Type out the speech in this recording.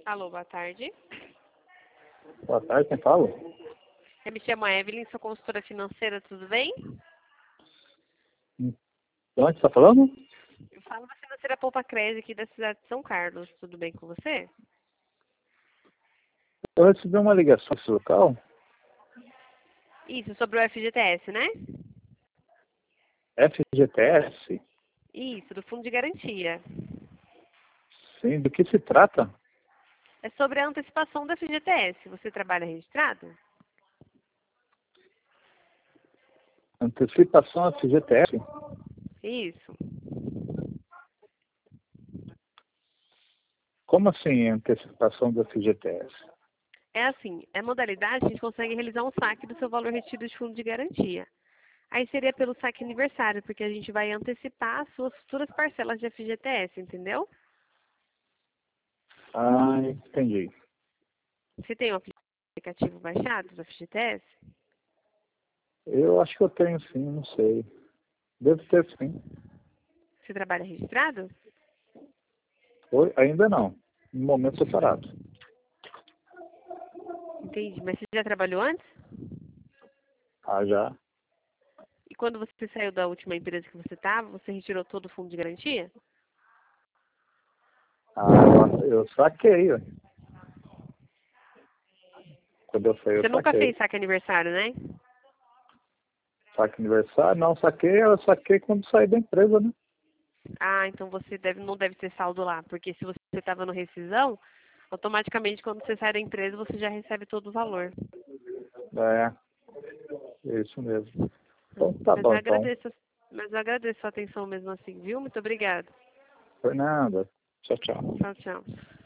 Alô, boa tarde. Boa tarde, quem fala? Eu me chamo Evelyn, sou consultora financeira, tudo bem? De onde você está falando? Eu falo da financeira Poupa Crédito aqui da cidade de São Carlos, tudo bem com você? Eu recebi uma ligação desse local. Isso, sobre o FGTS, né? FGTS? Isso, do Fundo de Garantia. Sim, do que se trata? É sobre a antecipação do FGTS. Você trabalha registrado? Antecipação FGTS? Isso. Como assim antecipação do FGTS? É assim, é modalidade, a gente consegue realizar um saque do seu valor retido de fundo de garantia. Aí seria pelo saque aniversário, porque a gente vai antecipar as suas futuras parcelas de FGTS, entendeu? Ah, entendi. Você tem um aplicativo baixado do FGTS? Eu acho que eu tenho sim, não sei. Deve ter sim. Você trabalha registrado? Oi, ainda não. No momento separado. Entendi. Mas você já trabalhou antes? Ah, já. E quando você saiu da última empresa que você estava, você retirou todo o fundo de garantia? Ah, eu saquei, ó. Quando eu saí, eu Você nunca saquei. fez saque aniversário, né? Saque aniversário? Não, eu saquei quando saí da empresa, né? Ah, então você não deve ter saldo lá, porque se você estava no rescisão, automaticamente quando você sai da empresa você já recebe todo o valor. É, isso mesmo. Então tá bom, então. Mas eu agradeço a atenção mesmo assim, viu? Muito obrigada. Fernanda, tchau, tchau. Tchau, tchau.